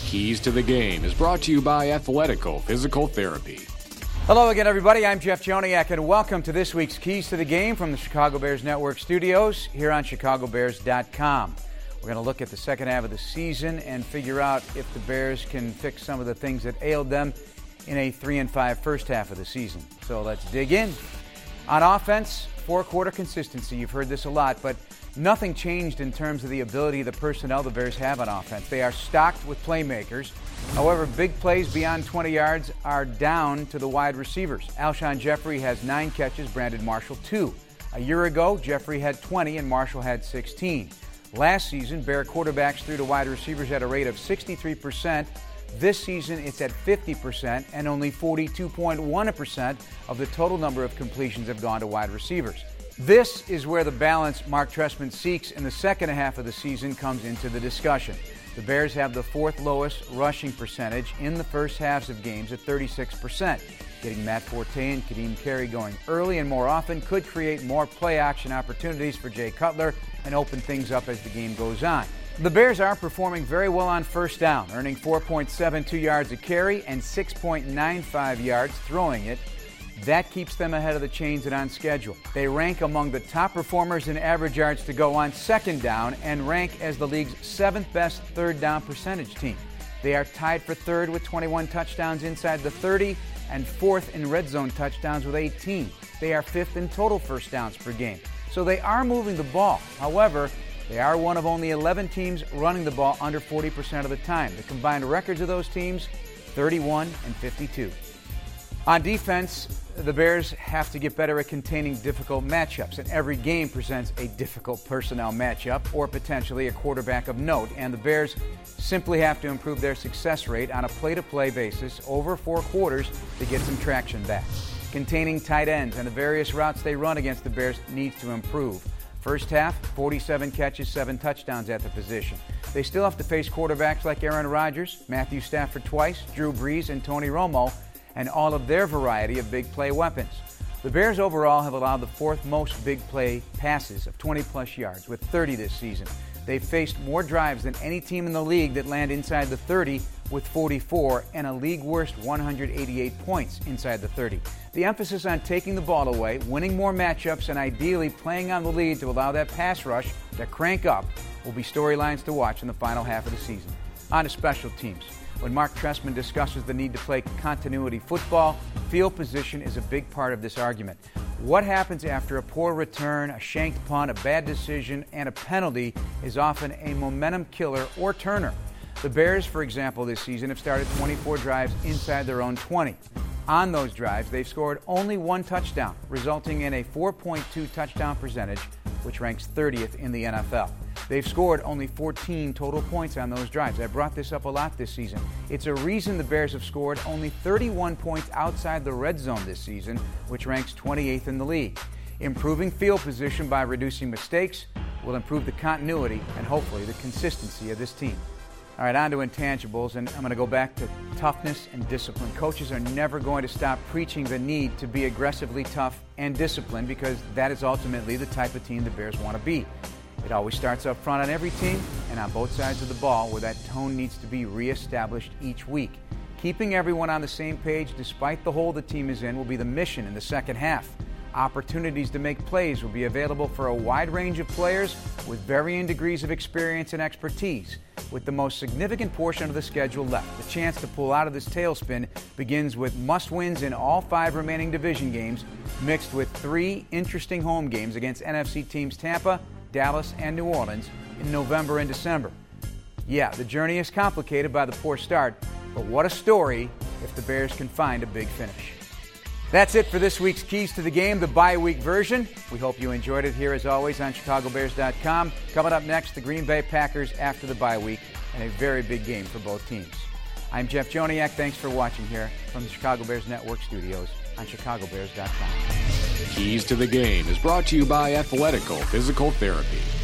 Keys to the Game is brought to you by Athletico Physical Therapy. Hello again, everybody. I'm Jeff Joniak, and welcome to this week's Keys to the Game from the Chicago Bears Network studios here on ChicagoBears.com. We're going to look at the second half of the season and figure out if the Bears can fix some of the things that ailed them in a 3-5 first half of the season. So let's dig in. On offense, four-quarter consistency. You've heard this a lot, but nothing changed in terms of the ability of the personnel the Bears have on offense. They are stocked with playmakers. However, big plays beyond 20 yards are down to the wide receivers. Alshon Jeffrey has 9 catches, Brandon Marshall 2. A year ago, Jeffrey had 20 and Marshall had 16. Last season, Bear quarterbacks threw to wide receivers at a rate of 63%. This season, it's at 50%, and only 42.1% of the total number of completions have gone to wide receivers. This is where the balance Mark Trestman seeks in the second half of the season comes into the discussion. The Bears have the 4th lowest rushing percentage in the first halves of games at 36%. Getting Matt Forte and Kadeem Carey going early and more often could create more play-action opportunities for Jay Cutler and open things up as the game goes on. The Bears are performing very well on first down, earning 4.72 yards a carry and 6.95 yards throwing it. That keeps them ahead of the chains and on schedule. They rank among the top performers in average yards to go on second down and rank as the league's 7th best third down percentage team. They are tied for third with 21 touchdowns inside the 30 and 4th in red zone touchdowns with 18. They are 5th in total first downs per game. So they are moving the ball. However, they are one of only 11 teams running the ball under 40% of the time. The combined records of those teams, 31 and 52. On defense, the Bears have to get better at containing difficult matchups, and every game presents a difficult personnel matchup or potentially a quarterback of note, and the Bears simply have to improve their success rate on a play-to-play basis over 4 quarters to get some traction back. Containing tight ends and the various routes they run against the Bears needs to improve. First half, 47 catches, 7 touchdowns at the position. They still have to face quarterbacks like Aaron Rodgers, Matthew Stafford twice, Drew Brees, and Tony Romo, and all of their variety of big play weapons. The Bears overall have allowed the 4th most big play passes of 20-plus yards, with 30 this season. They've faced more drives than any team in the league that land inside the 30 with 44 and a league-worst 188 points inside the 30. The emphasis on taking the ball away, winning more matchups, and ideally playing on the lead to allow that pass rush to crank up will be storylines to watch in the final half of the season. On to special teams. When Mark Trestman discusses the need to play continuity football, field position is a big part of this argument. What happens after a poor return, a shanked punt, a bad decision, and a penalty is often a momentum killer or turner. The Bears, for example, this season have started 24 drives inside their own 20. On those drives, they've scored only 1 touchdown, resulting in a 4.2 touchdown percentage, which ranks 30th in the NFL. They've scored only 14 total points on those drives. I brought this up a lot this season. It's a reason the Bears have scored only 31 points outside the red zone this season, which ranks 28th in the league. Improving field position by reducing mistakes will improve the continuity and hopefully the consistency of this team. All right, on to intangibles, and I'm going to go back to toughness and discipline. Coaches are never going to stop preaching the need to be aggressively tough and disciplined because that is ultimately the type of team the Bears want to be. It always starts up front on every team and on both sides of the ball where that tone needs to be reestablished each week. Keeping everyone on the same page despite the hole the team is in will be the mission in the second half. Opportunities to make plays will be available for a wide range of players with varying degrees of experience and expertise. With the most significant portion of the schedule left, the chance to pull out of this tailspin begins with must-wins in all 5 remaining division games, mixed with 3 interesting home games against NFC teams Tampa, Dallas, and New Orleans in November and December. Yeah, the journey is complicated by the poor start, but what a story if the Bears can find a big finish. That's it for this week's Keys to the Game, the bye-week version. We hope you enjoyed it here, as always, on ChicagoBears.com. Coming up next, the Green Bay Packers after the bye week, and a very big game for both teams. I'm Jeff Joniak. Thanks for watching here from the Chicago Bears Network studios on ChicagoBears.com. Keys to the Game is brought to you by Athletico Physical Therapy.